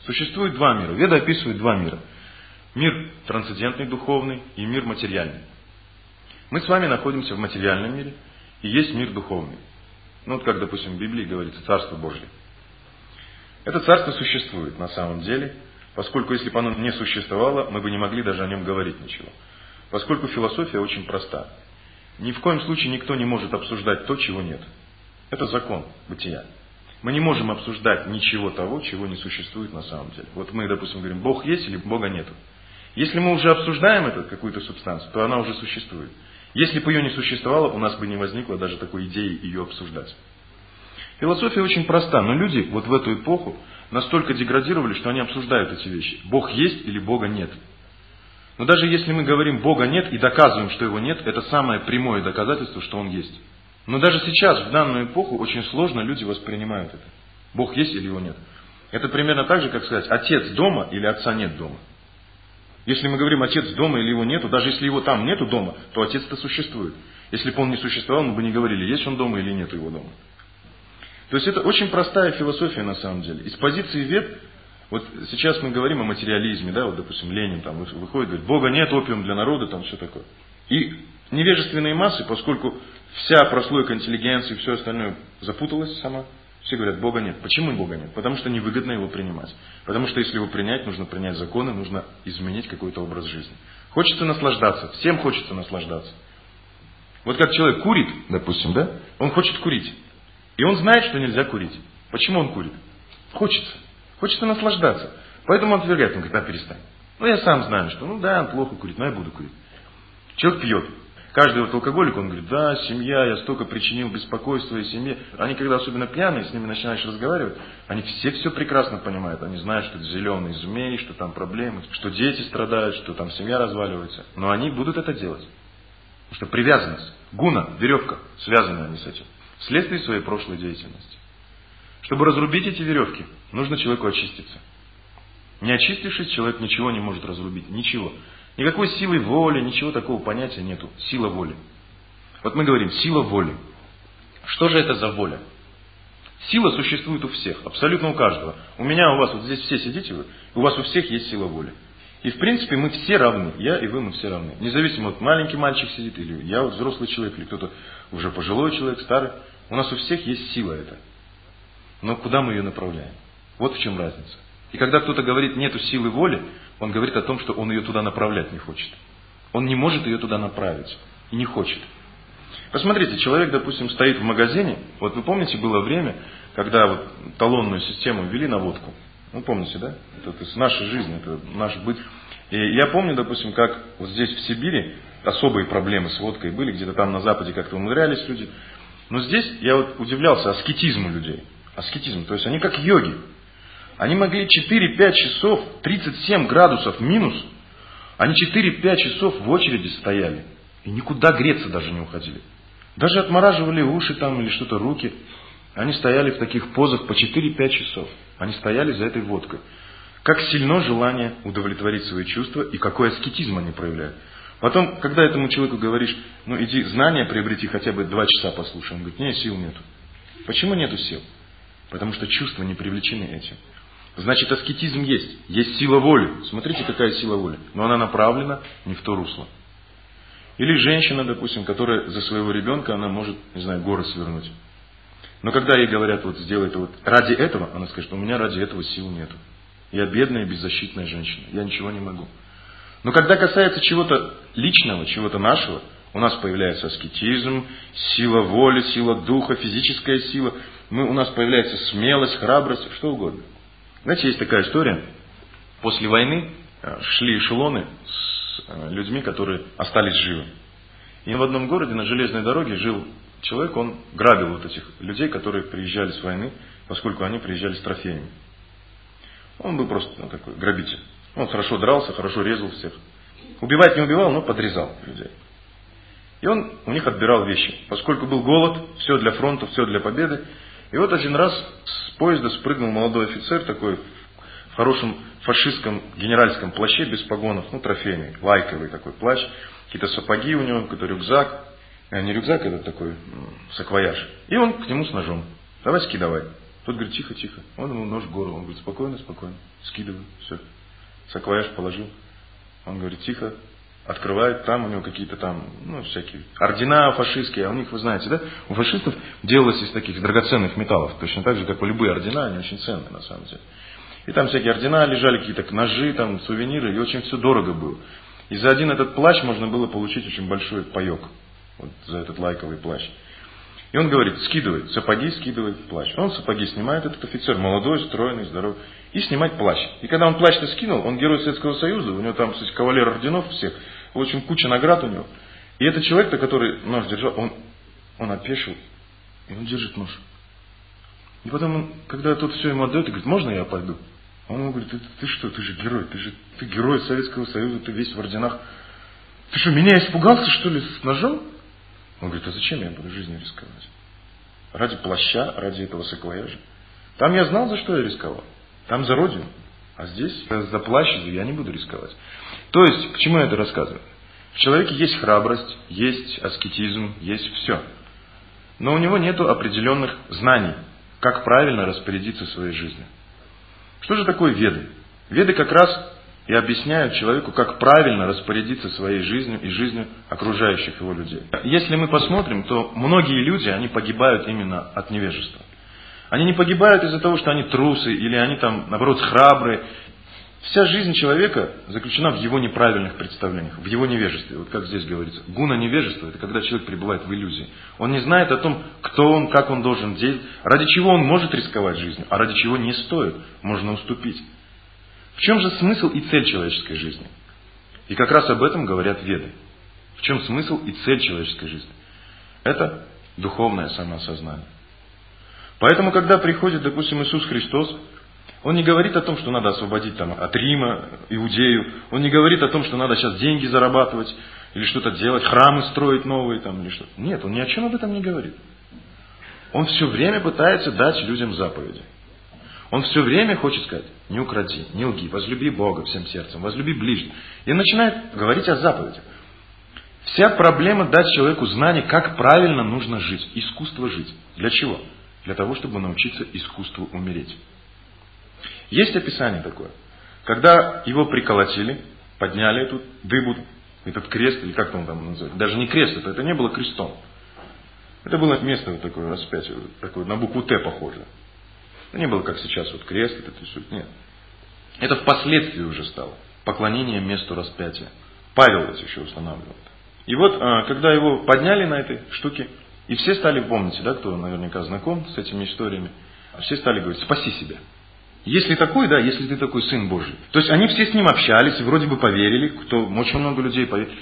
Существует два мира. Веда описывает два мира. Мир трансцендентный, духовный и мир материальный. Мы с вами находимся в материальном мире, и есть мир духовный. Ну вот как, допустим, в Библии говорится, Царство Божье. Это царство существует на самом деле, поскольку если бы оно не существовало, мы бы не могли даже о нем говорить ничего. Поскольку философия очень проста. Ни в коем случае никто не может обсуждать то, чего нет. Это закон бытия. Мы не можем обсуждать ничего того, чего не существует на самом деле. Вот мы, допустим, говорим, Бог есть или Бога нету. Если мы уже обсуждаем какую-то субстанцию, то она уже существует. Если бы ее не существовало, у нас бы не возникло даже такой идеи ее обсуждать. Философия очень проста, но люди вот в эту эпоху настолько деградировали, что они обсуждают эти вещи. Бог есть или Бога нет. Но даже если мы говорим Бога нет и доказываем, что его нет, это самое прямое доказательство, что он есть. Но даже сейчас, в данную эпоху, очень сложно люди воспринимают это. Бог есть или его нет. Это примерно так же, как сказать, отец дома или отца нет дома. Если мы говорим отец дома или его нету, даже если его там нету дома, то отец-то существует. Если бы он не существовал, мы бы не говорили, есть он дома или нету его дома. То есть это очень простая философия на самом деле. Из позиции вед, вот сейчас мы говорим о материализме, да, вот допустим Ленин там выходит, говорит, Бога нет, опиум для народа, там все такое. И невежественные массы, поскольку вся прослойка интеллигенции и все остальное запуталась сама, все говорят, Бога нет. Почему Бога нет? Потому что невыгодно его принимать. Потому что если его принять, нужно принять законы, нужно изменить какой-то образ жизни. Хочется наслаждаться, всем хочется наслаждаться. Вот как человек курит, допустим, да, он хочет курить. И он знает, что нельзя курить. Почему он курит? Хочется. Хочется наслаждаться. Поэтому он отвергает, он говорит, да, перестань. Ну, я сам знаю, что, ну да, плохо курить, но я буду курить. Человек пьет. Каждый вот алкоголик, он говорит, да, семья, я столько причинил беспокойства и семье. Они, когда особенно пьяные, с ними начинаешь разговаривать, они все прекрасно понимают. Они знают, что это зеленый змей, что там проблемы, что дети страдают, что там семья разваливается. Но они будут это делать. Потому что привязанность, гуна, веревка, связаны они с этим. Вследствие своей прошлой деятельности. Чтобы разрубить эти веревки, нужно человеку очиститься. Не очистившись, человек ничего не может разрубить. Ничего. Никакой силы воли, ничего такого понятия нету. Сила воли. Вот мы говорим, сила воли. Что же это за воля? Сила существует у всех, абсолютно у каждого. У меня, у вас, вот здесь все сидите вы, у вас у всех есть сила воли. И в принципе мы все равны. Я и вы, мы все равны. Независимо, вот маленький мальчик сидит, или я вот взрослый человек, или кто-то уже пожилой человек, старый. У нас у всех есть сила эта. Но куда мы ее направляем? Вот в чем разница. И когда кто-то говорит, нету силы воли, он говорит о том, что он ее туда направлять не хочет. Он не может ее туда направить. И не хочет. Посмотрите, человек, допустим, стоит в магазине. Вот вы помните, было время, когда вот талонную систему ввели на водку. Ну, помните, да? Это из нашей жизни, это наш быт. И я помню, допустим, как вот здесь в Сибири особые проблемы с водкой были, где-то там на Западе как-то умудрялись люди. Но здесь я вот удивлялся аскетизму людей. Аскетизм, то есть они как йоги. Они могли 4-5 часов, 37 градусов минус, они 4-5 часов в очереди стояли. И никуда греться даже не уходили. Даже отмораживали уши там или что-то, руки. Они стояли в таких позах по 4-5 часов. Они стояли за этой водкой. Как сильно желание удовлетворить свои чувства и какой аскетизм они проявляют. Потом, когда этому человеку говоришь, ну иди знания приобрети, хотя бы 2 часа послушай. Он говорит, нет, сил нету. Почему нету сил? Потому что чувства не привлечены этим. Значит, аскетизм есть. Есть сила воли. Смотрите, какая сила воли. Но она направлена не в то русло. Или женщина, допустим, которая за своего ребенка, она может, не знаю, горы свернуть. Но когда ей говорят, вот сделай это вот ради этого, она скажет, у меня ради этого сил нету. Я бедная, беззащитная женщина. Я ничего не могу. Но когда касается чего-то личного, чего-то нашего, у нас появляется аскетизм, сила воли, сила духа, физическая сила. У нас появляется смелость, храбрость, что угодно. Знаете, есть такая история. После войны шли эшелоны с людьми, которые остались живы. И в одном городе на железной дороге жил человек, он грабил вот этих людей, которые приезжали с войны, поскольку они приезжали с трофеями. Он был просто такой грабитель. Он хорошо дрался, хорошо резал всех. Убивать не убивал, но подрезал людей. И он у них отбирал вещи. Поскольку был голод, все для фронта, все для победы. И вот один раз с поезда спрыгнул молодой офицер, такой в хорошем фашистском генеральском плаще, без погонов, ну трофейный, лайковый такой плащ, какие-то сапоги у него, какой-то рюкзак. Не рюкзак, это такой саквояж. И он к нему с ножом. Давай скидывай. Тот говорит, тихо, тихо. Он ему нож в горло. Он говорит, спокойно, спокойно. Скидывай, все. Саквояж положил. Он говорит, тихо. Открывает, там у него какие-то там, всякие ордена фашистские. А у них, вы знаете, да, у фашистов делалось из таких драгоценных металлов. Точно так же, как и любые ордена, они очень ценные на самом деле. И там всякие ордена лежали, какие-то ножи, там сувениры, и очень все дорого было. И за один этот плащ можно было получить очень большой паек. Вот за этот лайковый плащ. И он говорит, скидывай сапоги, скидывай плащ. Он сапоги снимает, этот офицер, молодой, стройный, здоровый, и снимает плащ. И когда он плащ-то скинул, он герой Советского Союза, у него там, кстати, кавалер орденов всех, в общем, куча наград у него. И этот человек-то, который нож держал, он опешил, и он держит нож. И потом, когда тот все ему отдает, и говорит, можно я пойду? Он ему говорит, ты что, ты же герой, ты герой Советского Союза, ты весь в орденах. Ты что, меня испугался, что ли, с ножом? Он говорит, а зачем я буду жизнью рисковать? Ради плаща, ради этого саквояжа. Там я знал, за что я рисковал. Там за родину. А здесь за плащ я не буду рисковать. То есть, к чему я это рассказываю? В человеке есть храбрость, есть аскетизм, есть все. Но у него нет определенных знаний, как правильно распорядиться своей жизнью. Что же такое веды? Веды как раз и объясняют человеку, как правильно распорядиться своей жизнью и жизнью окружающих его людей. Если мы посмотрим, то многие люди, они погибают именно от невежества. Они не погибают из-за того, что они трусы, или они там, наоборот, храбрые. Вся жизнь человека заключена в его неправильных представлениях, в его невежестве. Вот как здесь говорится. Гуна невежества – это когда человек пребывает в иллюзии. Он не знает о том, кто он, как он должен действовать, ради чего он может рисковать жизнью, а ради чего не стоит, можно уступить. В чем же смысл и цель человеческой жизни? И как раз об этом говорят веды. В чем смысл и цель человеческой жизни? Это духовное самоосознание. Поэтому, когда приходит, допустим, Иисус Христос, Он не говорит о том, что надо освободить там, от Рима, Иудею. Он не говорит о том, что надо сейчас деньги зарабатывать, или что-то делать, храмы строить новые, там, или что-то. Нет, Он ни о чем об этом не говорит. Он все время пытается дать людям заповеди. Он все время хочет сказать, не укради, не лги, возлюби Бога всем сердцем, возлюби ближнего. И начинает говорить о заповедях. Вся проблема дать человеку знание, как правильно нужно жить, искусство жить. Для чего? Для того, чтобы научиться искусству умереть. Есть описание такое. Когда его приколотили, подняли эту дыбу, этот крест, или как он там называется, даже не крест, это не было крестом. Это было место вот такое распятие, такое, на букву Т похоже. Это не было, как сейчас, вот крест, это рисует. Нет. Это впоследствии уже стало. Поклонение месту распятия. Павел это еще устанавливал. И вот, когда его подняли на этой штуке, и все стали, помните, да, кто наверняка знаком с этими историями, все стали говорить, спаси себя. Если такой, да, если ты такой Сын Божий. То есть они все с ним общались, и вроде бы поверили, очень много людей поверили.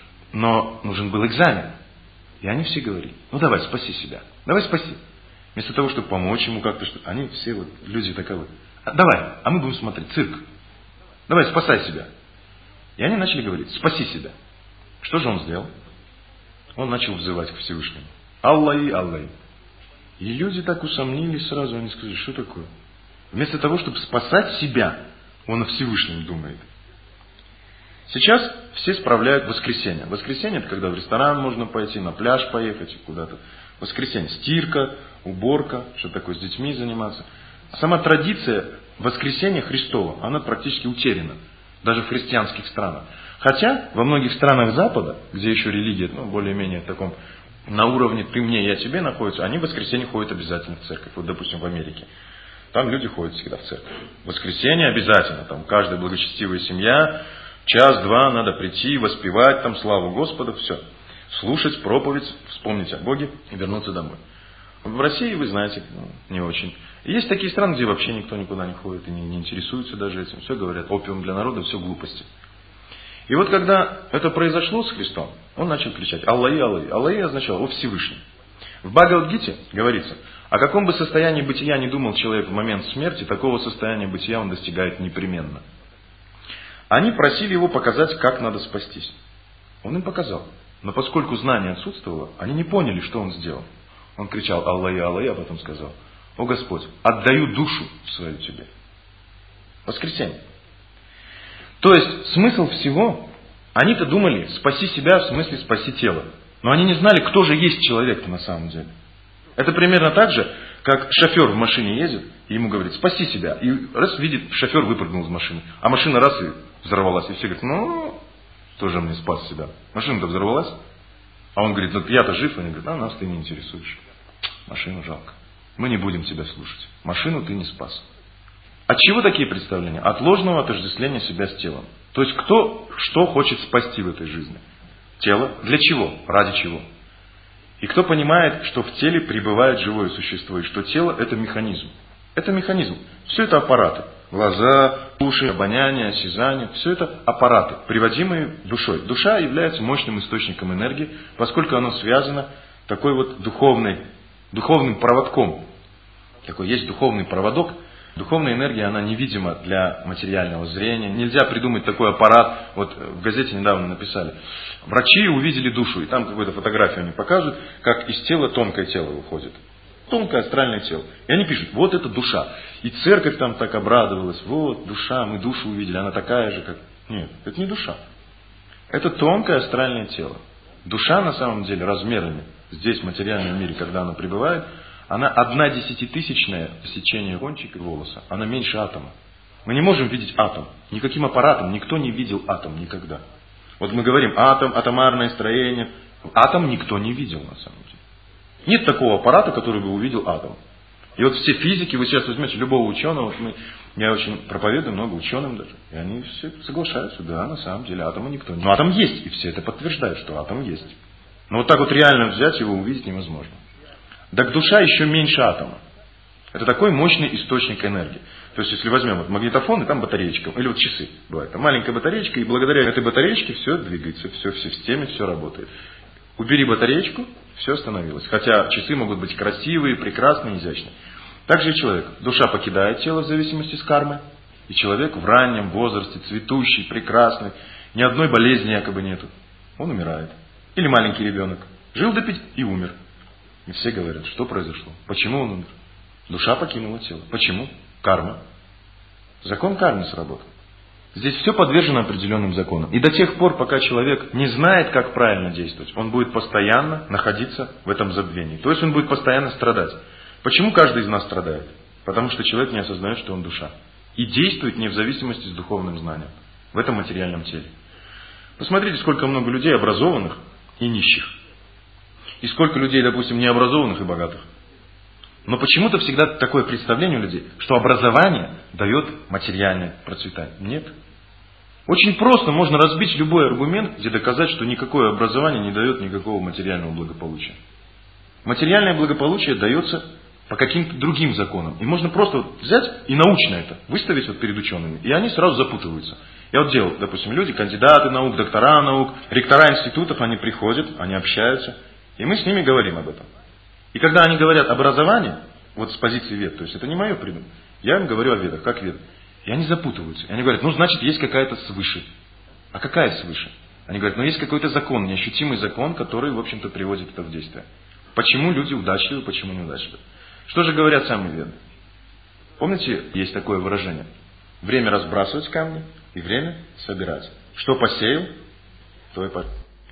Но нужен был экзамен. И они все говорили, давай, спаси себя. Давай спаси. Вместо того, чтобы помочь ему как-то, что они все вот люди таковы. Давай, а мы будем смотреть, цирк. Давай, спасай себя. И они начали говорить, спаси себя. Что же он сделал? Он начал взывать к Всевышнему. Аллахи, Аллахи. И люди так усомнились сразу, они сказали, что такое? Вместо того, чтобы спасать себя, он о Всевышнем думает. Сейчас все справляют воскресенье. Воскресенье – это когда в ресторан можно пойти, на пляж поехать, куда-то. Воскресенье – стирка, уборка, что такое, с детьми заниматься. Сама традиция воскресенья Христова, она практически утеряна. Даже в христианских странах. Хотя во многих странах Запада, где еще религия, более-менее в таком, на уровне ты мне, я тебе находится, они в воскресенье ходят обязательно в церковь. Вот, допустим, в Америке. Там люди ходят всегда в церковь. В воскресенье обязательно. Там каждая благочестивая семья, час-два надо прийти, воспевать там славу Господа, все. Слушать проповедь, вспомнить о Боге и вернуться домой. В России, вы знаете, не очень. И есть такие страны, где вообще никто никуда не ходит и не интересуется даже этим. Все говорят, опиум для народа, все глупости. И вот когда это произошло с Христом, он начал кричать «Аллахи, Аллахи». Аллахи означало «О Всевышний». В Бхагавад-гите говорится, о каком бы состоянии бытия не думал человек в момент смерти, такого состояния бытия он достигает непременно. Они просили его показать, как надо спастись. Он им показал. Но поскольку знание отсутствовало, они не поняли, что он сделал. Он кричал «Аллахи, Аллахи», а потом сказал «О Господь, отдаю душу свою тебе». Воскресенье. То есть смысл всего, они-то думали спаси себя, в смысле спаси тело. Но они не знали, кто же есть человек-то на самом деле. Это примерно так же, как шофер в машине ездит, и ему говорит, спаси себя. И раз видит, шофер выпрыгнул из машины. А машина раз и взорвалась. И все говорят, ну, тоже мне спас себя. Машина-то взорвалась. А он говорит, ну я-то жив. И они говорят, нас ты не интересуешь. Машину жалко. Мы не будем тебя слушать. Машину ты не спас. От чего такие представления? От ложного отождествления себя с телом. То есть кто что хочет спасти в этой жизни? Тело. Для чего? Ради чего? И кто понимает, что в теле пребывает живое существо, и что тело это механизм. Это механизм. Все это аппараты. Глаза, уши, обоняние, осязание. Все это аппараты, приводимые душой. Душа является мощным источником энергии, поскольку оно связано такой вот духовным проводком. Такой есть духовный проводок. Духовная энергия, она невидима для материального зрения. Нельзя придумать такой аппарат. Вот в газете недавно написали. Врачи увидели душу, и там какую-то фотографию они показывают, как из тела тонкое тело выходит. Тонкое астральное тело. И они пишут, вот это душа. И церковь там так обрадовалась. Вот душа, мы душу увидели, она такая же, как... Нет, это не душа. Это тонкое астральное тело. Душа на самом деле размерами, здесь в материальном мире, когда она пребывает, она 1/100000 сечения кончика волоса. Она меньше атома. Мы не можем видеть атом. Никаким аппаратом никто не видел атом никогда. Вот мы говорим атом, атомарное строение. Атом никто не видел на самом деле. Нет такого аппарата, который бы увидел атом. И вот все физики, вы сейчас возьмете любого ученого, вот я очень проповедую много ученым даже, и они все соглашаются, да, на самом деле атома никто не видел. Но атом есть, и все это подтверждают, что атом есть. Но вот так вот реально взять его увидеть невозможно. Так душа еще меньше атома. Это такой мощный источник энергии. То есть, если возьмем вот магнитофон, и там батареечка, или вот часы бывает, там маленькая батареечка, и благодаря этой батареечке все двигается, все в системе, все работает. Убери батареечку, все остановилось. Хотя часы могут быть красивые, прекрасные, изящные. Также и человек. Душа покидает тело в зависимости с кармой. И человек в раннем возрасте, цветущий, прекрасный, ни одной болезни якобы нету. Он умирает. Или маленький ребенок. Жил до 5 и умер. И все говорят, что произошло? Почему он умер? Душа покинула тело. Почему? Карма. Закон кармы сработал. Здесь все подвержено определенным законам. И до тех пор, пока человек не знает, как правильно действовать, он будет постоянно находиться в этом забвении. То есть он будет постоянно страдать. Почему каждый из нас страдает? Потому что человек не осознает, что он душа. И действует не в зависимости с духовным знанием. В этом материальном теле. Посмотрите, сколько много людей образованных и нищих. И сколько людей, допустим, необразованных и богатых. Но почему-то всегда такое представление у людей, что образование дает материальное процветание. Нет. Очень просто можно разбить любой аргумент, где доказать, что никакое образование не дает никакого материального благополучия. Материальное благополучие дается по каким-то другим законам. И можно просто вот взять и научно это выставить вот перед учеными. И они сразу запутываются. Я вот делал, допустим, люди, кандидаты наук, доктора наук, ректора институтов, они приходят, они общаются. И мы с ними говорим об этом. И когда они говорят образование, вот с позиции вед, то есть это не мое придумание, я им говорю о ведах, как вед. И они запутываются. И они говорят, ну значит есть какая-то свыше. А какая свыше? Они говорят, ну есть какой-то закон, неощутимый закон, который, в общем-то, приводит это в действие. Почему люди удачливы, почему неудачливы? Что же говорят сами веды? Помните, есть такое выражение? Время разбрасывать камни и время собирать. Что посеял, то и пожал.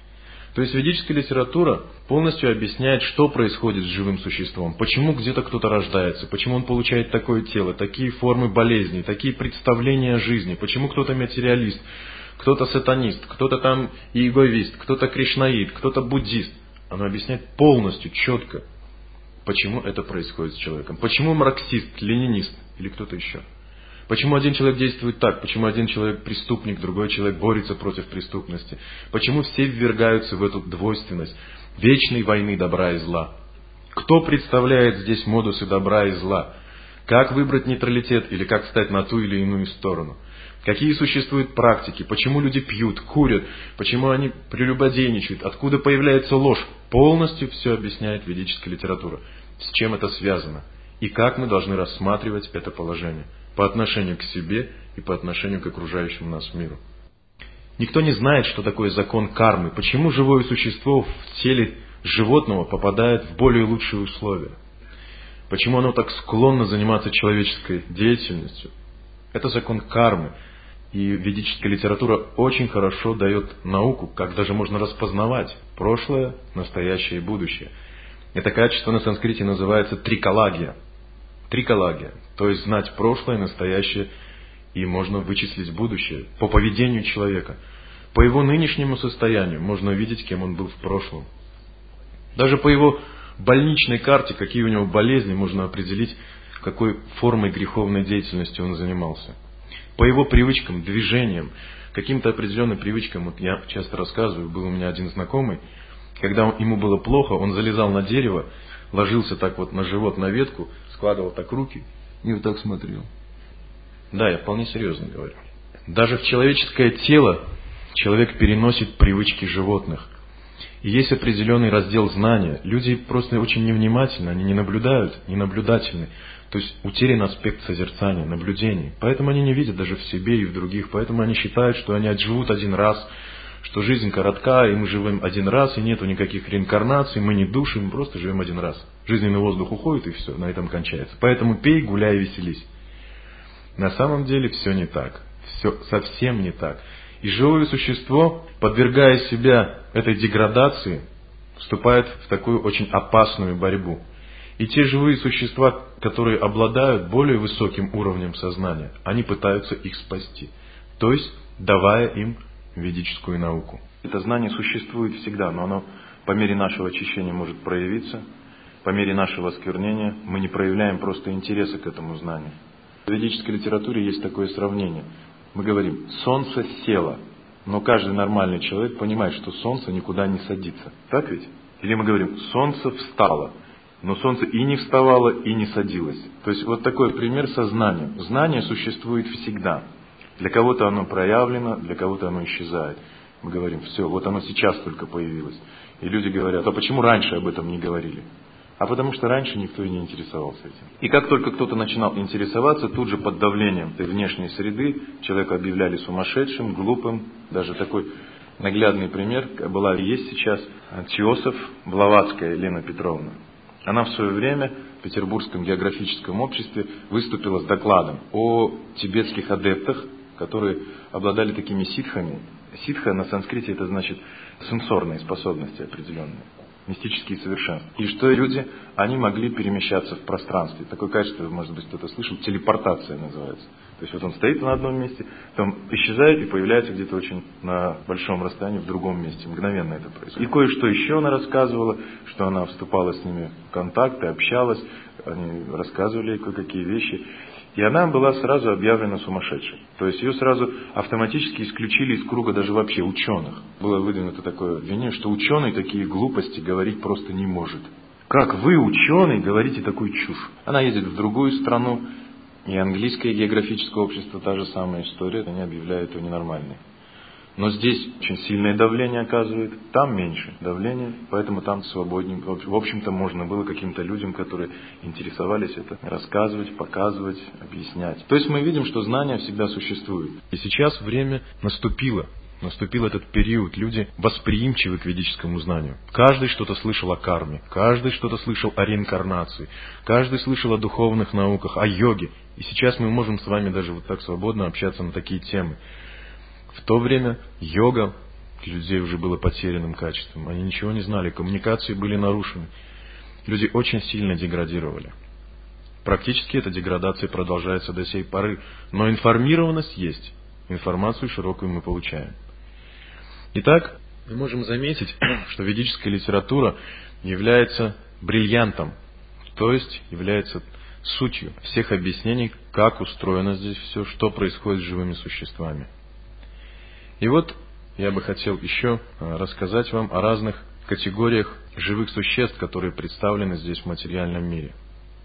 То есть ведическая литература полностью объясняет, что происходит с живым существом, почему где-то кто-то рождается, почему он получает такое тело, такие формы болезней, такие представления о жизни, почему кто-то материалист, кто-то сатанист, кто-то там иеговист, кто-то кришнаит, кто-то буддист. Оно объясняет полностью, четко, почему это происходит с человеком. Почему марксист, ленинист или кто-то еще. Почему один человек действует так, почему один человек преступник, другой человек борется против преступности. Почему все ввергаются в эту двойственность вечной войны добра и зла. Кто представляет здесь модусы добра и зла? Как выбрать нейтралитет или как встать на ту или иную сторону? Какие существуют практики? Почему люди пьют, курят? Почему они прелюбодейничают? Откуда появляется ложь? Полностью все объясняет ведическая литература. С чем это связано? И как мы должны рассматривать это положение по отношению к себе и по отношению к окружающему нас миру. Никто не знает, что такое закон кармы. Почему живое существо в теле животного попадает в более лучшие условия? Почему оно так склонно заниматься человеческой деятельностью? Это закон кармы. И ведическая литература очень хорошо дает науку, как даже можно распознавать прошлое, настоящее и будущее. Это качество на санскрите называется трикалагия. Трикология, то есть знать прошлое, настоящее, и можно вычислить будущее по поведению человека. По его нынешнему состоянию можно увидеть, кем он был в прошлом. Даже по его больничной карте, какие у него болезни, можно определить, какой формой греховной деятельности он занимался. По его привычкам, движениям, каким-то определенным привычкам, вот я часто рассказываю, был у меня один знакомый, когда ему было плохо, он залезал на дерево, ложился так вот на живот, на ветку, складывал так руки и вот так смотрел. Да, я вполне серьезно говорю. Даже в человеческое тело человек переносит привычки животных. И есть определенный раздел знания. Люди просто очень невнимательны, они не наблюдают, не наблюдательны. То есть утерян аспект созерцания, наблюдений. Поэтому они не видят даже в себе и в других. Поэтому они считают, что они отживут один раз, что жизнь коротка, и мы живем один раз, и нету никаких реинкарнаций, мы не души, мы просто живем один раз. Жизненный воздух уходит, и все, на этом кончается. Поэтому пей, гуляй, веселись. На самом деле все не так. Все совсем не так. И живое существо, подвергая себя этой деградации, вступает в такую очень опасную борьбу. И те живые существа, которые обладают более высоким уровнем сознания, они пытаются их спасти. То есть, давая им ведическую науку. Это знание существует всегда, но оно по мере нашего очищения может проявиться, по мере нашего осквернения мы не проявляем просто интереса к этому знанию. В ведической литературе есть такое сравнение. Мы говорим, солнце село, но каждый нормальный человек понимает, что солнце никуда не садится. Так ведь? Или мы говорим, солнце встало, но солнце и не вставало, и не садилось. То есть вот такой пример со знанием. Знание существует всегда. Для кого-то оно проявлено, для кого-то оно исчезает. Мы говорим, все, вот оно сейчас только появилось. И люди говорят, а почему раньше об этом не говорили? А потому что раньше никто и не интересовался этим. И как только кто-то начинал интересоваться, тут же под давлением внешней среды человека объявляли сумасшедшим, глупым. Даже такой наглядный пример была и есть сейчас теософ Блаватская Елена Петровна. Она в свое время в Петербургском географическом обществе выступила с докладом о тибетских адептах, которые обладали такими ситхами. Ситха на санскрите это значит сенсорные способности определенные, мистические совершенства. И что люди, они могли перемещаться в пространстве. Такое качество, может быть, кто-то слышал, телепортация называется. То есть вот он стоит на одном месте, потом исчезает и появляется где-то очень на большом расстоянии в другом месте. Мгновенно это происходит. И кое-что еще она рассказывала, что она вступала с ними в контакты, общалась, они рассказывали кое-какие вещи. И она была сразу объявлена сумасшедшей. То есть ее сразу автоматически исключили из круга даже вообще ученых. Было выдвинуто такое обвинение, что ученый такие глупости говорить просто не может. Как вы, ученый, говорите такую чушь? Она ездит в другую страну, и английское географическое общество та же самая история, они объявляют ее ненормальной. Но здесь очень сильное давление оказывает, там меньше давления, поэтому там свободнее. В общем-то, можно было каким-то людям, которые интересовались это, рассказывать, показывать, объяснять. То есть мы видим, что знания всегда существуют. И сейчас время наступило. Наступил этот период, люди восприимчивы к ведическому знанию. Каждый что-то слышал о карме, каждый что-то слышал о реинкарнации, каждый слышал о духовных науках, о йоге. И сейчас мы можем с вами даже вот так свободно общаться на такие темы. В то время йога для людей уже было потерянным качеством. Они ничего не знали, коммуникации были нарушены. Люди очень сильно деградировали. Практически эта деградация продолжается до сей поры. Но информированность есть. Информацию широкую мы получаем. Итак, мы можем заметить, что ведическая литература является бриллиантом, то есть является сутью всех объяснений, как устроено здесь все, что происходит с живыми существами. И вот я бы хотел еще рассказать вам о разных категориях живых существ, которые представлены здесь в материальном мире.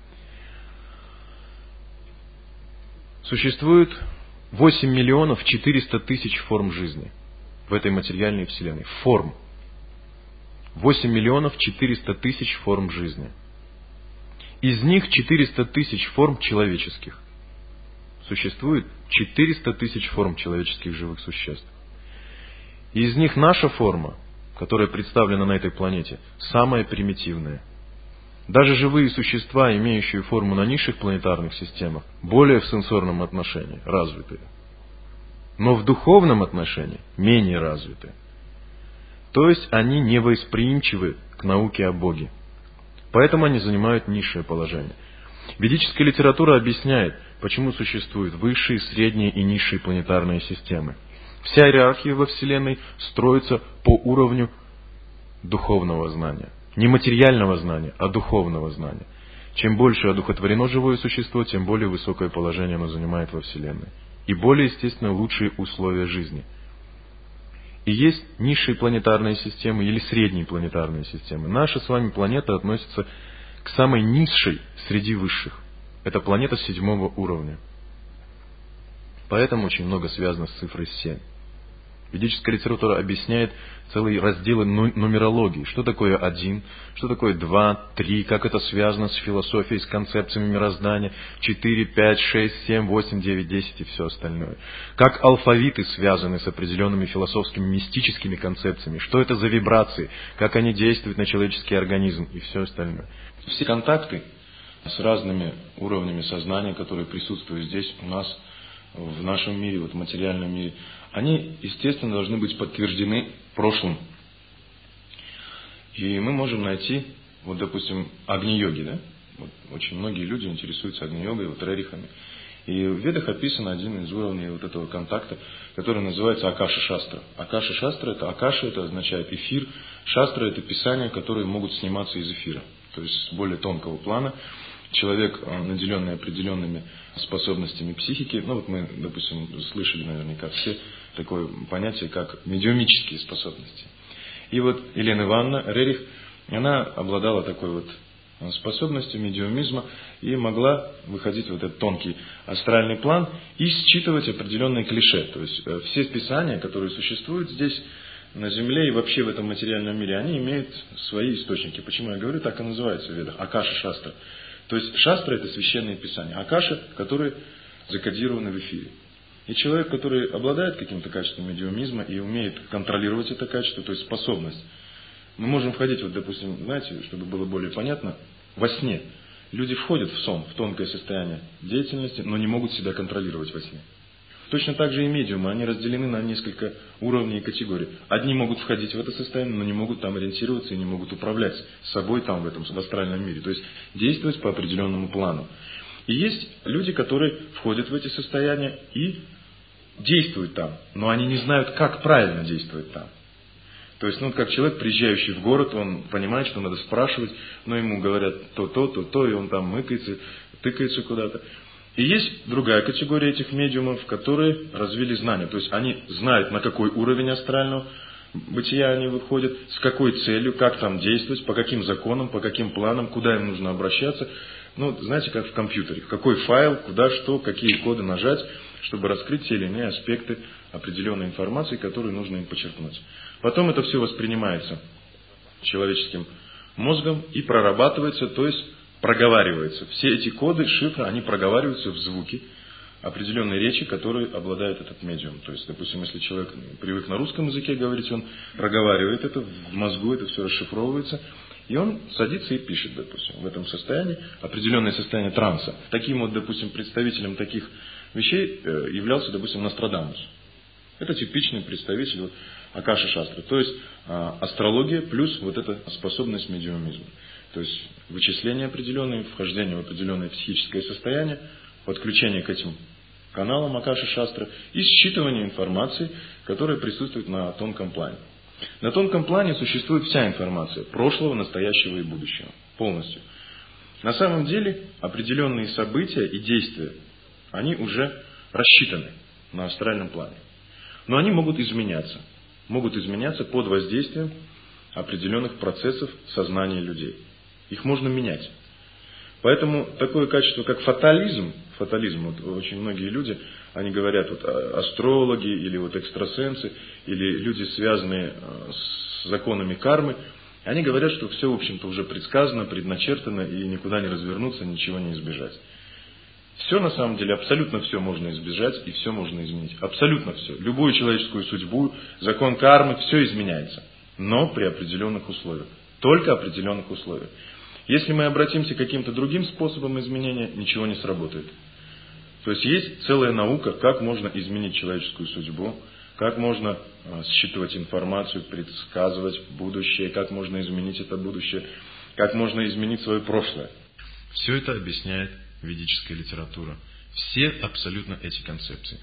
Существует 8 миллионов 400 тысяч форм жизни в этой материальной вселенной. Форм. 8 миллионов 400 тысяч форм жизни. Из них 400 тысяч форм человеческих. Существует 400 тысяч форм человеческих живых существ. И из них наша форма, которая представлена на этой планете, самая примитивная. Даже живые существа, имеющие форму на низших планетарных системах, более в сенсорном отношении развиты. Но в духовном отношении менее развиты. То есть они не восприимчивы к науке о Боге. Поэтому они занимают низшее положение. Ведическая литература объясняет, почему существуют высшие, средние и низшие планетарные системы. Вся иерархия во Вселенной строится по уровню духовного знания. Не материального знания, а духовного знания. Чем больше одухотворено живое существо, тем более высокое положение оно занимает во Вселенной. И более, естественно, лучшие условия жизни. И есть низшие планетарные системы или средние планетарные системы. Наша с вами планета относится к самой низшей среди высших. Это планета 7-го уровня. Поэтому очень много связано с цифрой 7. Ведическая литература объясняет целые разделы нумерологии. Что такое 1, что такое 2, 3, как это связано с философией, с концепциями мироздания, 4, 5, 6, 7, 8, 9, 10 и все остальное. Как алфавиты связаны с определенными философскими, мистическими концепциями, что это за вибрации, как они действуют на человеческий организм и все остальное. Все контакты с разными уровнями сознания, которые присутствуют здесь у нас, в нашем мире, в материальном мире, они, естественно, должны быть подтверждены прошлым. И мы можем найти, вот, допустим, Агни-йоги, да? Вот, очень многие люди интересуются Агни-йогой, вот, рерихами. И в Ведах описан один из уровней вот этого контакта, который называется Акаша-шастра. Акаша-шастра, это означает эфир. Шастра – это писания, которые могут сниматься из эфира. То есть с более тонкого плана. Человек, наделенный определенными способностями психики, ну вот мы, допустим, слышали наверняка все такое понятие, как медиумические способности. И вот Елена Ивановна Рерих, она обладала такой вот способностью медиумизма и могла выходить в этот тонкий астральный план и считывать определенные клише. То есть все писания, которые существуют здесь, на Земле и вообще в этом материальном мире, они имеют свои источники. Почему я говорю, так и называется в Ведах, Акаша-шастра. То есть шастра – это священные писания, акаша, которые закодированы в эфире. И человек, который обладает каким-то качеством медиумизма и умеет контролировать это качество, то есть способность, мы можем входить, вот, допустим, знаете, чтобы было более понятно, во сне. Люди входят в сон, в тонкое состояние деятельности, но не могут себя контролировать во сне. Точно так же и медиумы, они разделены на несколько уровней и категорий. Одни могут входить в это состояние, но не могут там ориентироваться и не могут управлять собой там, в этом в астральном мире. То есть действовать по определенному плану. И есть люди, которые входят в эти состояния и действуют там, но они не знают, как правильно действовать там. То есть, ну, как человек, приезжающий в город, он понимает, что надо спрашивать, но ему говорят то, и он там мыкается, тыкается куда-то. И есть другая категория этих медиумов, которые развили знания. То есть они знают, на какой уровень астрального бытия они выходят, с какой целью, как там действовать, по каким законам, по каким планам, куда им нужно обращаться. Ну, знаете, как в компьютере. Какой файл, куда что, какие коды нажать, чтобы раскрыть те или иные аспекты определенной информации, которую нужно им почерпнуть. Потом это все воспринимается человеческим мозгом и прорабатывается, то есть проговаривается. Все эти коды, шифры, они проговариваются в звуки определенной речи, которой обладает этот медиум. То есть, допустим, если человек привык на русском языке говорить, он проговаривает это, в мозгу это все расшифровывается, и он садится и пишет, допустим, в этом состоянии, определенное состояние транса. Таким вот, допустим, представителем таких вещей являлся, допустим, Нострадамус. Это типичный представитель вот Акаша-шастры. То есть астрология плюс вот эта способность медиумизма. То есть вычисления определенные, вхождение в определенное психическое состояние, подключение к этим каналам Акаша-шастры и считывание информации, которая присутствует на тонком плане. На тонком плане существует вся информация прошлого, настоящего и будущего. Полностью. На самом деле определенные события и действия, они уже рассчитаны на астральном плане. Но они могут изменяться. Могут изменяться под воздействием определенных процессов сознания людей. Их можно менять. Поэтому такое качество, как фатализм, вот очень многие люди, они говорят, вот астрологи или вот экстрасенсы, или люди, связанные с законами кармы, они говорят, что все, в общем-то, уже предсказано, предначертано, и никуда не развернуться, ничего не избежать. Все, на самом деле, абсолютно все можно избежать, и все можно изменить. Абсолютно все. Любую человеческую судьбу, закон кармы, все изменяется. Но при определенных условиях. Только определенных условиях. Если мы обратимся к каким-то другим способам изменения, ничего не сработает. То есть есть целая наука, как можно изменить человеческую судьбу, как можно считывать информацию, предсказывать будущее, как можно изменить это будущее, как можно изменить свое прошлое. Все это объясняет ведическая литература. Все абсолютно эти концепции.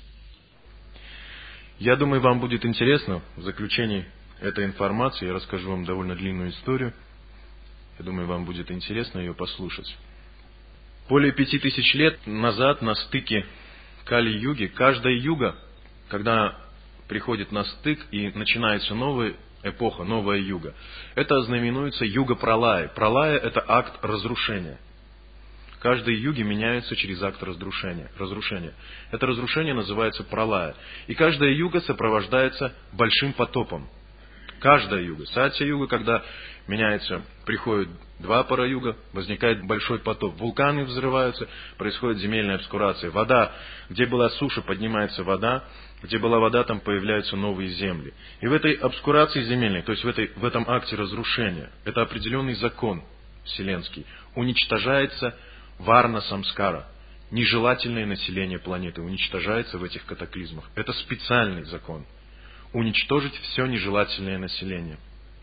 Я думаю, вам будет интересно в заключении этой информации. Я расскажу вам довольно длинную историю. Я думаю, вам будет интересно ее послушать. Более 5000 лет назад на стыке Кали-юги, каждая юга, когда приходит на стык и начинается новая эпоха, новая юга, это знаменуется юга-пралая. Пралая – это акт разрушения. Каждые юги меняются через акт разрушения. Это разрушение называется пралая. И каждая юга сопровождается большим потопом. Каждая юга. Сатья-юга, когда меняется, приходит 2 пара-юга, возникает большой потоп. Вулканы взрываются, происходит земельная обскурация. Вода, где была суша, поднимается вода. Где была вода, там появляются новые земли. И в этой обскурации земельной, то есть в этом акте разрушения, это определенный закон вселенский, уничтожается варна-самскара. Нежелательное население планеты уничтожается в этих катаклизмах. Это специальный закон. Уничтожить все нежелательное население.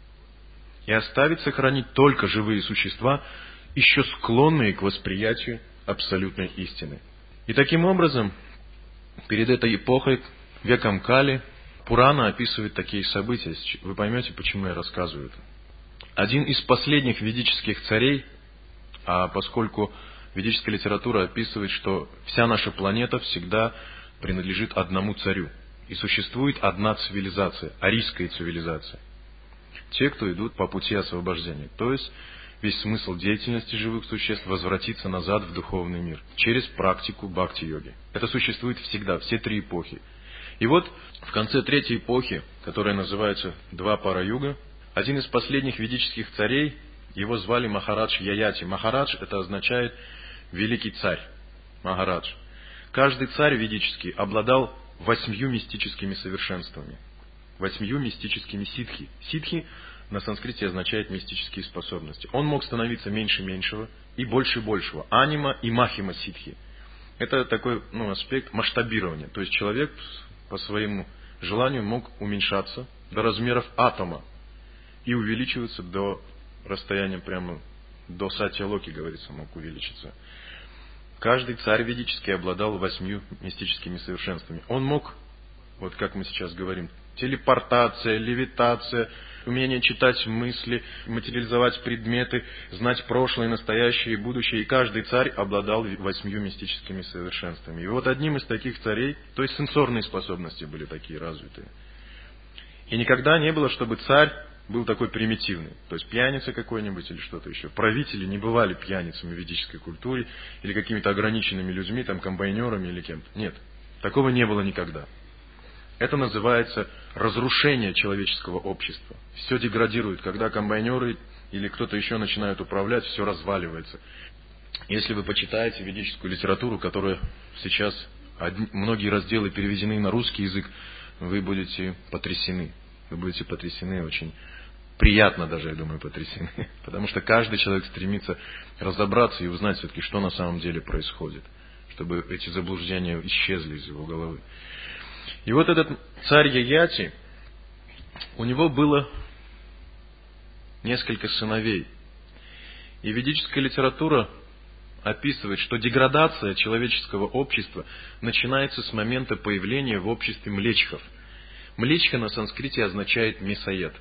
И оставить, сохранить только живые существа, еще склонные к восприятию абсолютной истины. И таким образом, перед этой эпохой, веком Кали, Пурана описывает такие события. Вы поймете, почему я рассказываю это. Один из последних ведических царей, а поскольку ведическая литература описывает, что вся наша планета всегда принадлежит одному царю. И существует одна цивилизация, арийская цивилизация. Те, кто идут по пути освобождения. То есть весь смысл деятельности живых существ возвратиться назад в духовный мир через практику бхакти-йоги. Это существует всегда, все 3 эпохи. И вот в конце 3-й эпохи, которая называется 2 пара-юга, один из последних ведических царей, его звали Махарадж Яяти. Махарадж это означает великий царь. Махарадж. Каждый царь ведический обладал 8 мистическими совершенствами. 8 мистическими ситхи. Ситхи на санскрите означает мистические способности. Он мог становиться меньше меньшего и больше большего. Анима и махима ситхи. Это такой аспект масштабирования. То есть человек по своему желанию мог уменьшаться до размеров атома и увеличиваться до расстояния прямо до сатья-локи, говорится, мог увеличиться. Каждый царь ведический обладал 8 мистическими совершенствами. Он мог, вот как мы сейчас говорим, телепортация, левитация, умение читать мысли, материализовать предметы, знать прошлое, настоящее и будущее. И каждый царь обладал 8 мистическими совершенствами. И вот одним из таких царей, то есть сенсорные способности были такие развитые. И никогда не было, чтобы царь был такой примитивный. То есть пьяница какой-нибудь или что-то еще. Правители не бывали пьяницами в ведической культуре или какими-то ограниченными людьми, там, комбайнерами или кем-то. Нет, такого не было никогда. Это называется разрушение человеческого общества. Все деградирует. Когда комбайнеры или кто-то еще начинают управлять, все разваливается. Если вы почитаете ведическую литературу, которая сейчас, многие разделы переведены на русский язык, вы будете потрясены. Вы будете потрясены очень приятно даже, я думаю, потрясены. Потому что каждый человек стремится разобраться и узнать все-таки, что на самом деле происходит. Чтобы эти заблуждения исчезли из его головы. И вот этот царь Яяти, у него было несколько сыновей. И ведическая литература описывает, что деградация человеческого общества начинается с момента появления в обществе млечхов. Млечха на санскрите означает мясоед.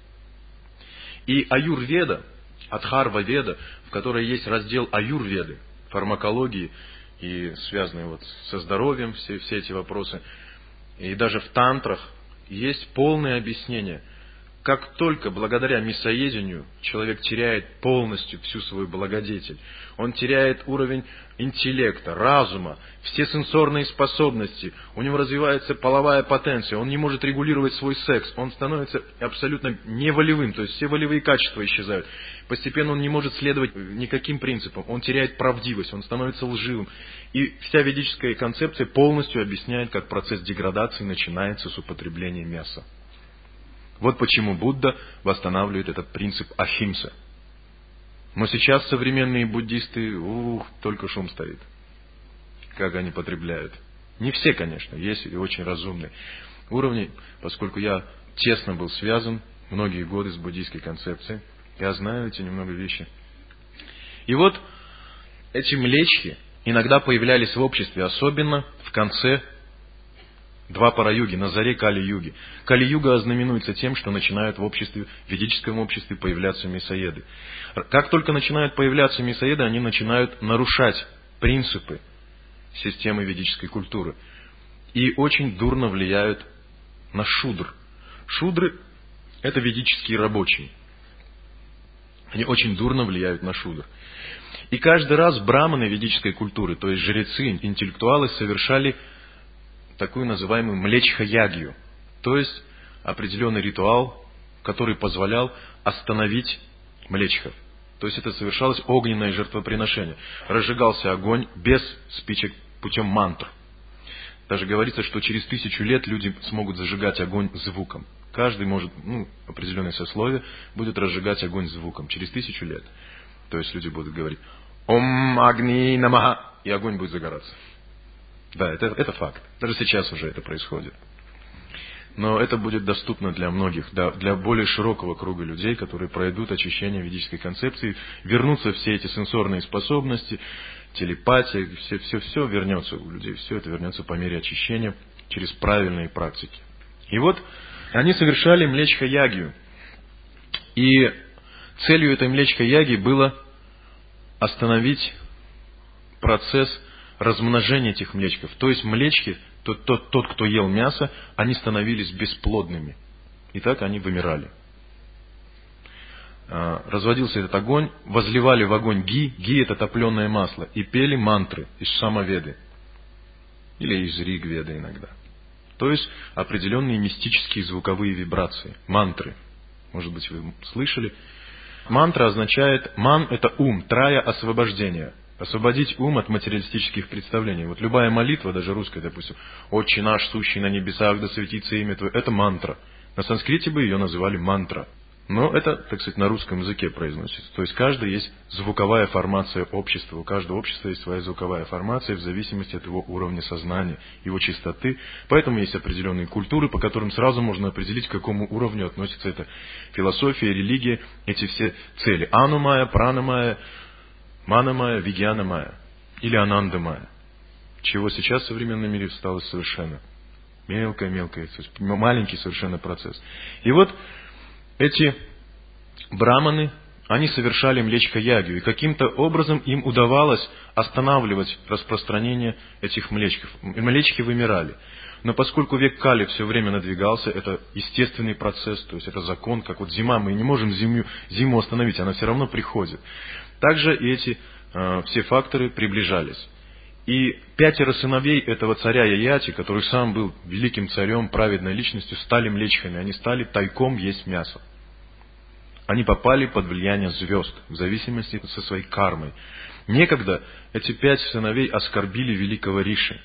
И аюрведа, адхарва-веда, в которой есть раздел аюрведы, фармакологии и связанные вот со здоровьем все эти вопросы, и даже в тантрах есть полное объяснение, как только благодаря мясоедению человек теряет полностью всю свою благодетель, он теряет уровень интеллекта, разума, все сенсорные способности, у него развивается половая потенция, он не может регулировать свой секс, он становится абсолютно неволевым, то есть все волевые качества исчезают. Постепенно он не может следовать никаким принципам, он теряет правдивость, он становится лживым. И вся ведическая концепция полностью объясняет, как процесс деградации начинается с употребления мяса. Вот почему Будда восстанавливает этот принцип ахимса. Но сейчас современные буддисты, только шум стоит. Как они потребляют. Не все, конечно, есть и очень разумные уровни, поскольку я тесно был связан многие годы с буддийской концепцией. Я знаю эти немного вещи. И вот эти млечхи иногда появлялись в обществе, особенно в конце Двапара-юги, на заре Кали-юги. Кали-юга ознаменуется тем, что начинают в ведическом обществе появляться мясоеды. Как только начинают появляться мясоеды, они начинают нарушать принципы системы ведической культуры. И очень дурно влияют на шудр. Шудры – это ведические рабочие. Они очень дурно влияют на шудр. И каждый раз браманы ведической культуры, то есть жрецы, интеллектуалы, совершали такую называемую млечха-ягью, то есть определенный ритуал, который позволял остановить млечхов. То есть это совершалось огненное жертвоприношение. Разжигался огонь без спичек путем мантр. Даже говорится, что через 1000 лет люди смогут зажигать огонь звуком. Каждый может, определенное сословие будет разжигать огонь звуком через 1000 лет. То есть люди будут говорить «Ом Агни Намаха», и огонь будет загораться. Да, это факт. Даже сейчас уже это происходит. Но это будет доступно для многих, для более широкого круга людей, которые пройдут очищение ведической концепции, вернутся все эти сенсорные способности, телепатия, все вернется у людей, все это вернется по мере очищения через правильные практики. И вот они совершали млечха-ягью. И целью этой млечха-яги было остановить процесс размножения этих млечков. То есть млечки, тот, кто ел мясо, они становились бесплодными. И так они вымирали. Разводился этот огонь, возливали в огонь ги это топленое масло, и пели мантры из Самаведы. Или из Ригведы иногда. То есть определенные мистические звуковые вибрации. Мантры. Может быть, вы слышали. Мантра означает, ман это ум, трая освобождение. Освободить ум от материалистических представлений. Вот любая молитва, даже русская, допустим, «Отче наш, сущий на небесах, да светится имя Твое», это мантра. На санскрите бы ее называли мантра. Но это, так сказать, на русском языке произносится. То есть каждый есть звуковая формация общества. У каждого общества есть своя звуковая формация в зависимости от его уровня сознания, его чистоты. Поэтому есть определенные культуры, по которым сразу можно определить, к какому уровню относится эта философия, религия, эти все цели. Анумая, пранамая, манамая, вигьянамая или анандамая. Чего сейчас в современном мире стало совершенно мелкое, то есть маленький совершенно процесс. И вот эти браманы, они совершали млечха-ягью, и каким-то образом им удавалось останавливать распространение этих млечков. Млечки вымирали. Но поскольку век Кали все время надвигался, это естественный процесс, то есть это закон, как вот зима, мы не можем зиму остановить, она все равно приходит. Также и эти все факторы приближались. И 5 сыновей этого царя Яяти, который сам был великим царем, праведной личностью, стали млечхами. Они стали тайком есть мясо. Они попали под влияние звезд, в зависимости со своей кармой. Некогда эти 5 сыновей оскорбили великого Риши.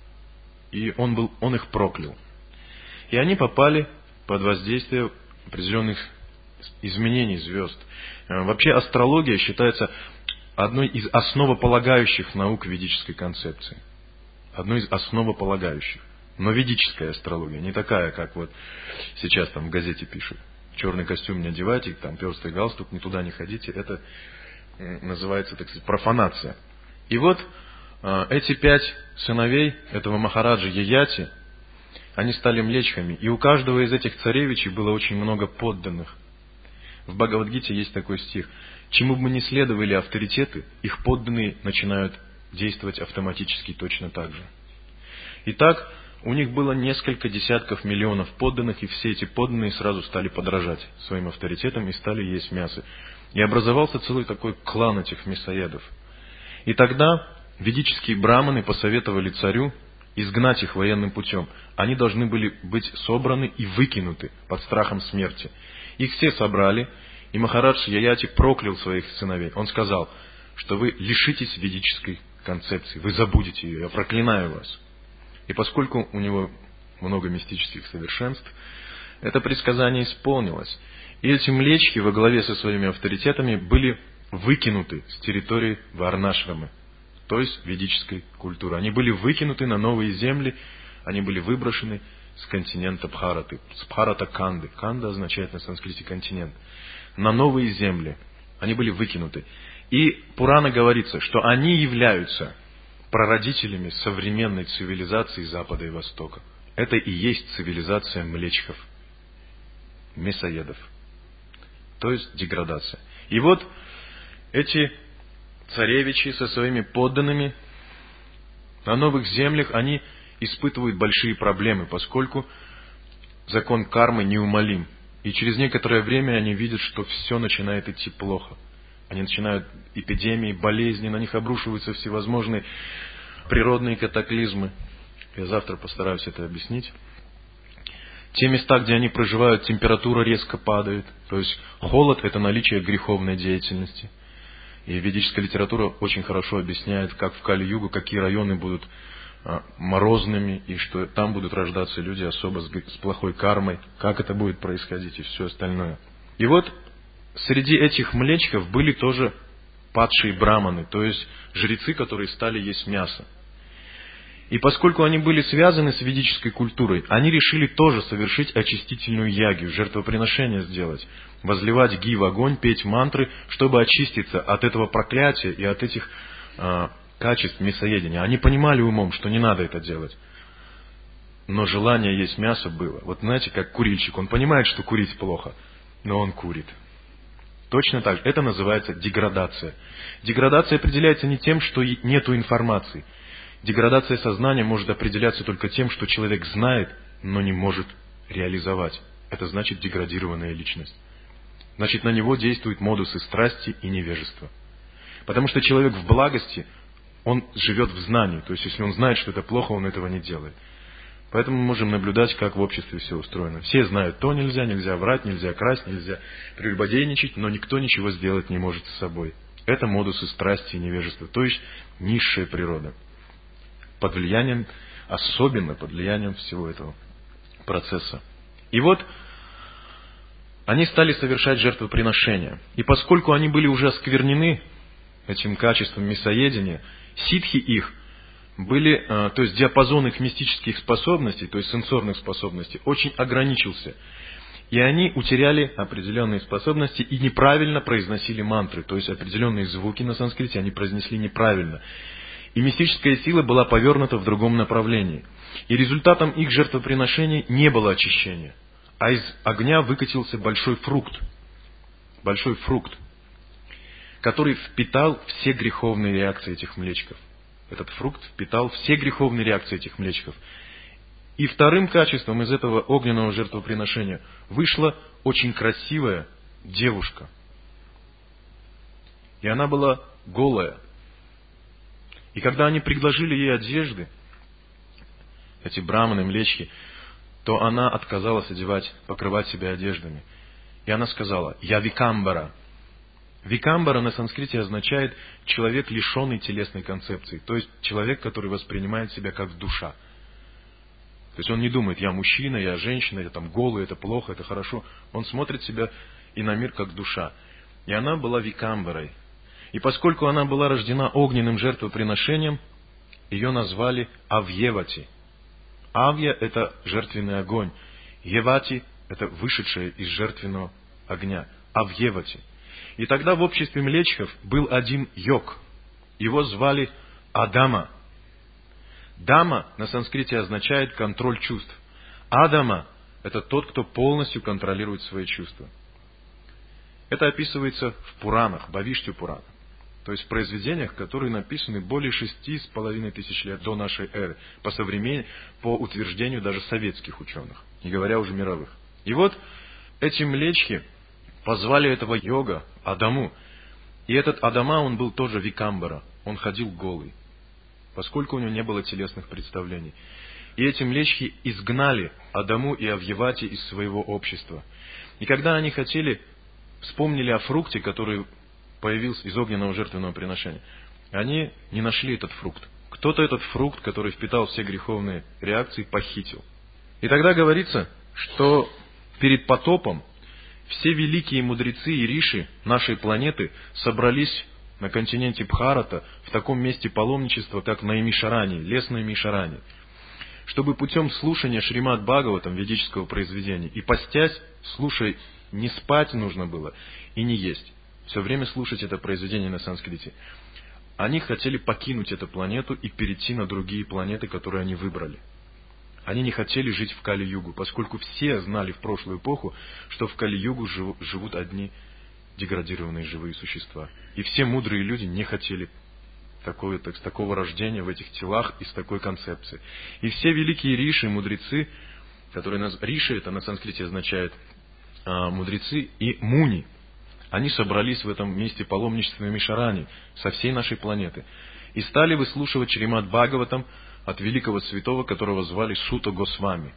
И он их проклял. И они попали под воздействие определенных изменений звезд. Вообще астрология считается одной из основополагающих наук ведической концепции. Одной из основополагающих. Но ведическая астрология, не такая, как вот сейчас там в газете пишут. Черный костюм не одевайте, там перстый галстук, ни туда не ходите. Это называется, так сказать, профанация. И вот эти 5 сыновей этого махараджа Яяти, они стали млечхами. И у каждого из этих царевичей было очень много подданных. В Бхагавад-гите есть такой стих. Чему бы ни следовали авторитеты, их подданные начинают действовать автоматически точно так же. Итак, у них было несколько десятков миллионов подданных, и все эти подданные сразу стали подражать своим авторитетам и стали есть мясо. И образовался целый такой клан этих мясоедов. И тогда ведические браманы посоветовали царю изгнать их военным путем. Они должны были быть собраны и выкинуты под страхом смерти. Их все собрали, и Махарадж Яяти проклял своих сыновей. Он сказал, что вы лишитесь ведической концепции, вы забудете ее, я проклинаю вас. И поскольку у него много мистических совершенств, это предсказание исполнилось. И эти млечки во главе со своими авторитетами были выкинуты с территории Варнашрамы, то есть ведической культуры. Они были выкинуты на новые земли, они были выброшены с континента Бхараты, с Бхарата Канды. Канда означает на санскрите континент. На новые земли. Они были выкинуты. И в Пурана говорится, что они являются прародителями современной цивилизации Запада и Востока. Это и есть цивилизация млечхов, мясоедов. То есть деградация. И вот эти царевичи со своими подданными на новых землях, они испытывают большие проблемы, поскольку закон кармы неумолим. И через некоторое время они видят, что все начинает идти плохо. Они начинают эпидемии, болезни, на них обрушиваются всевозможные природные катаклизмы. Я завтра постараюсь это объяснить. Те места, где они проживают, температура резко падает. То есть холод – это наличие греховной деятельности. И ведическая литература очень хорошо объясняет, как в Кали-югу, какие районы будут морозными, и что там будут рождаться люди особо с плохой кармой, как это будет происходить и все остальное. И вот среди этих млечхов были тоже падшие браманы, то есть жрецы, которые стали есть мясо. И поскольку они были связаны с ведической культурой, они решили тоже совершить очистительную ягью, жертвоприношение сделать, возливать ги в огонь, петь мантры, чтобы очиститься от этого проклятия и от этих качеств мясоедения. Они понимали умом, что не надо это делать. Но желание есть мясо было. Вот знаете, как курильщик, он понимает, что курить плохо, но он курит. Точно так же. Это называется деградация. Деградация определяется не тем, что нету информации. Деградация сознания может определяться только тем, что человек знает, но не может реализовать. Это значит деградированная личность. Значит, на него действуют модусы страсти и невежества. Потому что человек в благости, он живет в знании. То есть, если он знает, что это плохо, он этого не делает. Поэтому мы можем наблюдать, как в обществе все устроено. Все знают, то нельзя, нельзя врать, нельзя красть, нельзя прелюбодейничать, но никто ничего сделать не может с собой. Это модусы страсти и невежества, то есть низшая природа. Под влиянием, особенно под влиянием всего этого процесса. И вот они стали совершать жертвоприношения. И поскольку они были уже осквернены этим качеством мясоедения, ситхи их были, то есть диапазон их мистических способностей, то есть сенсорных способностей, очень ограничился. И они утеряли определенные способности и неправильно произносили мантры, то есть определенные звуки на санскрите они произнесли неправильно. И мистическая сила была повернута в другом направлении. И результатом их жертвоприношений не было очищения, а из огня выкатился большой фрукт, который впитал все греховные реакции этих млечков. Этот фрукт впитал все греховные реакции этих млечков. И вторым качеством из этого огненного жертвоприношения вышла очень красивая девушка. И она была голая. И когда они предложили ей одежды, эти браманы, млечхи, то она отказалась покрывать себя одеждами. И она сказала: «Я викамбара». Викамбара на санскрите означает человек, лишенный телесной концепции. То есть человек, который воспринимает себя как душа. То есть он не думает: я мужчина, я женщина, я там голый, это плохо, это хорошо. Он смотрит себя и на мир как душа. И она была викамбарой. И поскольку она была рождена огненным жертвоприношением, ее назвали Авьевати. Авья – это жертвенный огонь. Евати – это вышедшее из жертвенного огня. Авьевати. И тогда в обществе млечхов был один йог. Его звали Адама. Дама на санскрите означает контроль чувств. Адама – это тот, кто полностью контролирует свои чувства. Это описывается в Пуранах, Бхавиштху Пурана. То есть в произведениях, которые написаны более 6500 лет до нашей эры, по утверждению даже советских ученых, не говоря уже мировых. И вот эти млечхи позвали этого йога Адаму. И этот Адама, он был тоже викамбара, он ходил голый, поскольку у него не было телесных представлений. И эти млечхи изгнали Адаму и Авьевати из своего общества. И когда они вспомнили о фрукте, который появился из огненного жертвенного приношения, они не нашли этот фрукт. Кто-то этот фрукт, который впитал все греховные реакции, похитил. И тогда говорится, что перед потопом все великие мудрецы и риши нашей планеты собрались на континенте Бхарата в таком месте паломничества, как Наймишарани, лес Наймишарани, чтобы путем слушания Шримад Бхагаватам, ведического произведения, и постясь, слушай, не спать нужно было и не есть. все время слушать это произведение на санскрите. Они хотели покинуть эту планету и перейти на другие планеты, которые они выбрали. Они не хотели жить в Кали-югу, поскольку все знали в прошлую эпоху, что в Кали-югу живут одни деградированные живые существа. И все мудрые люди не хотели такого рождения в этих телах и с такой концепцией. И все великие риши, мудрецы, риши это на санскрите означает мудрецы, и муни, они собрались в этом месте паломничественными шарани со всей нашей планеты и стали выслушивать Шримад Бхагаватам от великого святого, которого звали Сута Госвами.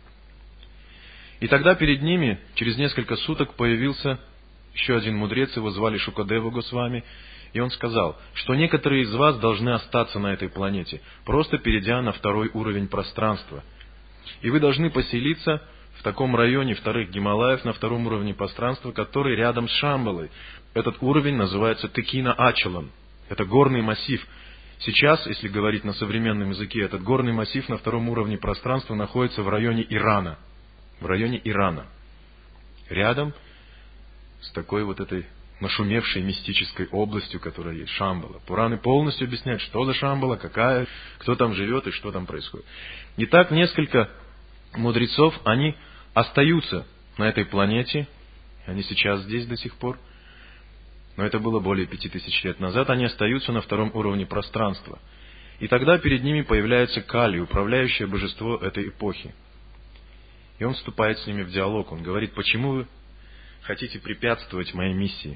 И тогда перед ними через несколько суток появился еще один мудрец, его звали Шукадева Госвами, и он сказал, что некоторые из вас должны остаться на этой планете, просто перейдя на второй уровень пространства. И вы должны поселиться в таком районе вторых Гималаев на втором уровне пространства, который рядом с Шамбалой. Этот уровень называется Текина-Ачалан. Это горный массив. Сейчас, если говорить на современном языке, этот горный массив на втором уровне пространства находится в районе Ирана. В районе Ирана. Рядом с такой вот этой нашумевшей мистической областью, которая есть, Шамбала. Пураны полностью объясняют, что за Шамбала, какая, кто там живет и что там происходит. Итак, несколько мудрецов, они остаются на этой планете, они сейчас здесь до сих пор, но это было более 5000 лет назад, они остаются на втором уровне пространства. И тогда перед ними появляется Кали, управляющее божество этой эпохи. И он вступает с ними в диалог, он говорит, почему вы хотите препятствовать моей миссии?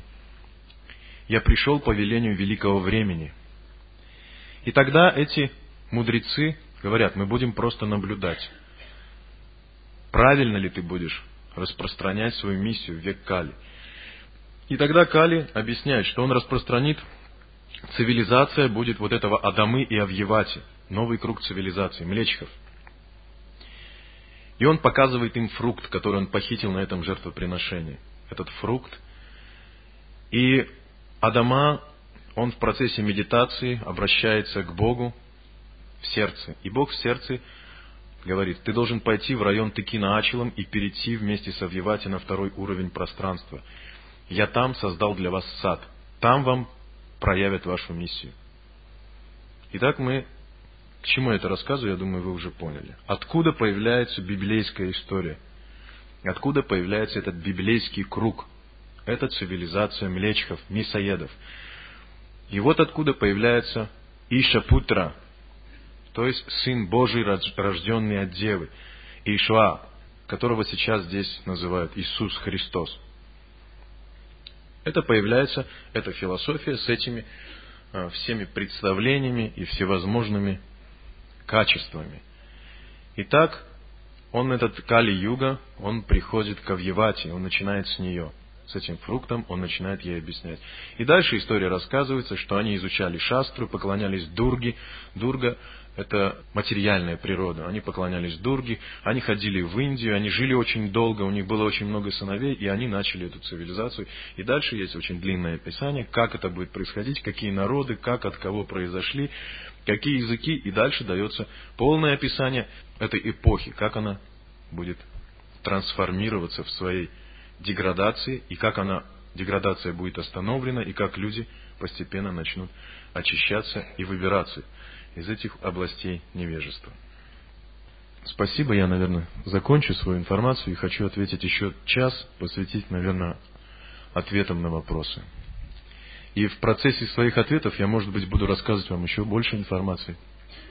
Я пришел по велению великого времени. И тогда эти мудрецы говорят, мы будем просто наблюдать. Правильно ли ты будешь распространять свою миссию в век Кали? И тогда Кали объясняет, что он распространит, цивилизация будет вот этого Адамы и Авьявати, новый круг цивилизации, млечхов. И он показывает им фрукт, который он похитил на этом жертвоприношении. Этот фрукт. И Адама, он в процессе медитации обращается к Богу в сердце. И Бог в сердце говорит, ты должен пойти в район Текина-Ачалам и перейти вместе с Авьявати на второй уровень пространства. Я там создал для вас сад. Там вам проявят вашу миссию. Итак, к чему я это рассказываю, я думаю, вы уже поняли. Откуда появляется библейская история? Откуда появляется этот библейский круг? Это цивилизация млечхов, мясоедов. И вот откуда появляется Ишапутра, то есть Сын Божий, рожденный от Девы, Ишуа, которого сейчас здесь называют Иисус Христос. Это появляется, эта философия с этими всеми представлениями и всевозможными качествами. Итак, этот Кали-юга, он приходит к Авьявати, он начинает с нее. С этим фруктом он начинает ей объяснять. И дальше история рассказывается, что они изучали шастру, поклонялись Дурге. Дурга – это материальная природа. Они поклонялись Дурге, они ходили в Индию, они жили очень долго, у них было очень много сыновей, и они начали эту цивилизацию. И дальше есть очень длинное описание, как это будет происходить, какие народы, как от кого произошли, какие языки. И дальше дается полное описание этой эпохи, как она будет трансформироваться в своей деградации, и как деградация будет остановлена, и как люди постепенно начнут очищаться и выбираться из этих областей невежества. Спасибо, я, наверное, закончу свою информацию и хочу ответить еще час, посвятить, наверное, ответам на вопросы. И в процессе своих ответов я, может быть, буду рассказывать вам еще больше информации.